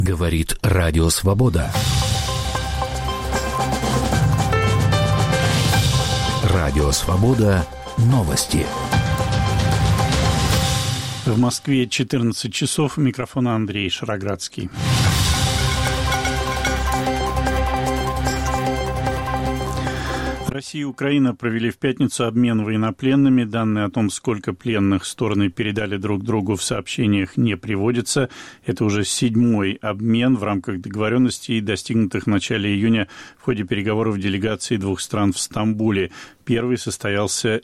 Говорит Радио Свобода. Радио Свобода. Новости. В Москве 14 часов. У микрофона Андрей Шароградский. Россия и Украина провели в пятницу обмен военнопленными. Данные о том, сколько пленных стороны передали друг другу, в сообщениях не приводятся. Это уже 7-й обмен в рамках договоренностей, достигнутых в начале июня в ходе переговоров делегаций двух стран в Стамбуле. Первый состоялся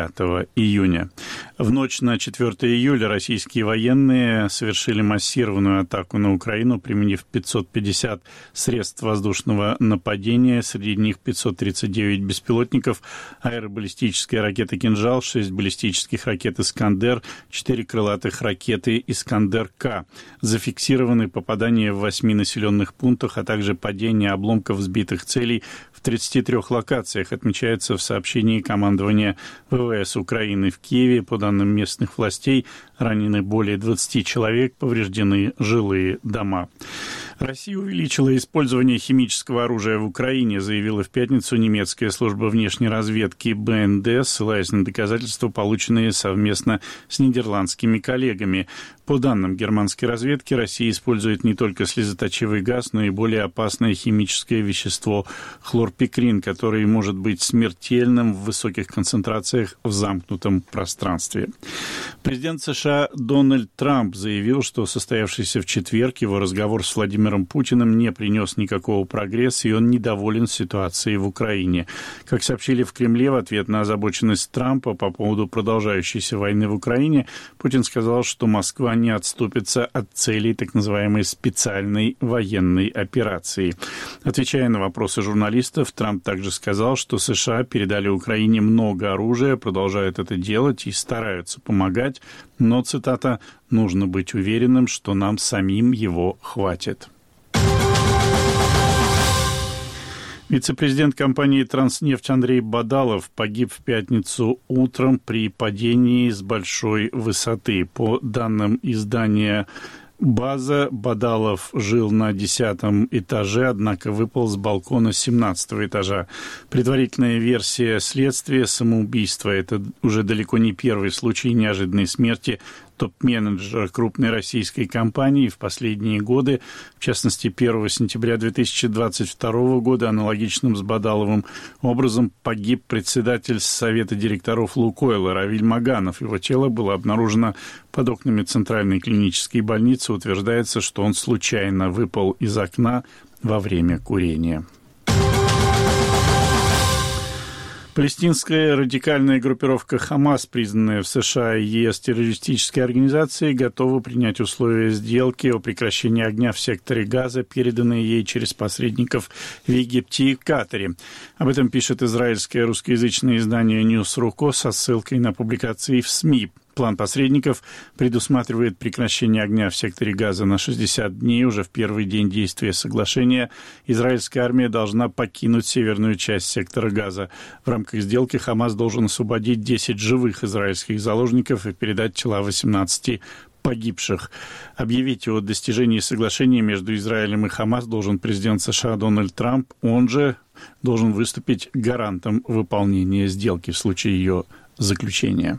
9 июня. В ночь на 4 июля российские военные совершили массированную атаку на Украину, применив 550 средств воздушного нападения, среди них 539 беспилотников, аэробаллистическая ракета «Кинжал», 6 баллистических ракет «Искандер», 4 крылатых ракеты «Искандер-К». Зафиксированы попадания в 8 населенных пунктах, а также падение обломков сбитых целей в 33 локациях, отмечается в сообщении командования ВВС Украины в Киеве. По данным местных властей, ранены более 20 человек, повреждены жилые дома. Россия увеличила использование химического оружия в Украине, заявила в пятницу немецкая служба внешней разведки БНД, ссылаясь на доказательства, полученные совместно с нидерландскими коллегами. По данным германской разведки, Россия использует не только слезоточивый газ, но и более опасное химическое вещество хлорпикрин, который может быть смертельным в высоких концентрациях в замкнутом пространстве. Президент США Дональд Трамп заявил, что состоявшийся в четверг его разговор с Владимиром Путиным не принес никакого прогресса, и он недоволен ситуацией в Украине. Как сообщили в Кремле, в ответ на озабоченность Трампа по поводу продолжающейся войны в Украине, Путин сказал, что Москва не отступится от целей так называемой специальной военной операции. Отвечая на вопросы журналистов, Трамп также сказал, что США передали Украине много оружия, продолжают это делать и стараются помогать, но, цитата, «нужно быть уверенным, что нам самим его хватит». Вице-президент компании «Транснефть» Андрей Бадалов погиб в пятницу утром при падении с большой высоты. По данным издания «База», Бадалов жил на 10 этаже, однако выпал с балкона 17 этажа. Предварительная версия следствия – самоубийство. Это уже далеко не первый случай неожиданной смерти топ-менеджера крупной российской компании в последние годы. В частности, 1 сентября 2022 года аналогичным с Бадаловым образом погиб председатель Совета директоров «Лукойла» Равиль Маганов. Его тело было обнаружено под окнами Центральной клинической больницы. Утверждается, что он случайно выпал из окна во время курения. Палестинская радикальная группировка «Хамас», признанная в США и ЕС террористической организацией, готова принять условия сделки о прекращении огня в секторе Газа, переданные ей через посредников в Египте и Катаре. Об этом пишет израильское русскоязычное издание «Ньюс.Руко» со ссылкой на публикации в СМИ. План посредников предусматривает прекращение огня в секторе Газа на 60 дней. Уже в первый день действия соглашения израильская армия должна покинуть северную часть сектора Газа. В рамках сделки Хамас должен освободить 10 живых израильских заложников и передать тела 18 погибших. Объявить о достижении соглашения между Израилем и Хамас должен президент США Дональд Трамп. Он же должен выступить гарантом выполнения сделки в случае ее заключения.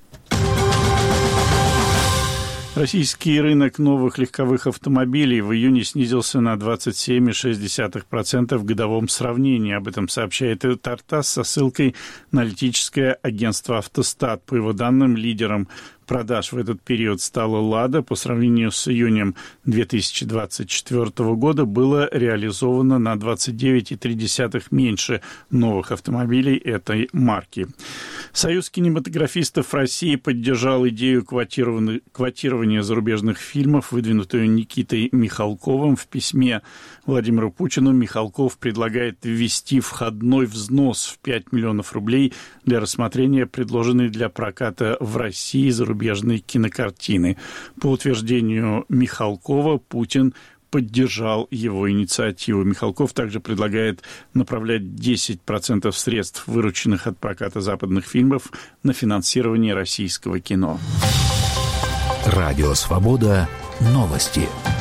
Российский рынок новых легковых автомобилей в июне снизился на 27,6% в годовом сравнении. Об этом сообщает Тартас со ссылкой на аналитическое агентство «Автостат». По его данным, лидером продаж в этот период стала «Лада». По сравнению с июнем 2024 года было реализовано на 29,3% меньше новых автомобилей этой марки. Союз кинематографистов России поддержал идею квотирования зарубежных фильмов, выдвинутую Никитой Михалковым. В письме Владимиру Путину Михалков предлагает ввести входной взнос в 5 миллионов рублей для рассмотрения предложенной для проката в России зарубежной кинокартины. По утверждению Михалкова, Путин поддержал его инициативу. Михалков также предлагает направлять 10% средств, вырученных от проката западных фильмов, на финансирование российского кино. Радио «Свобода». Новости.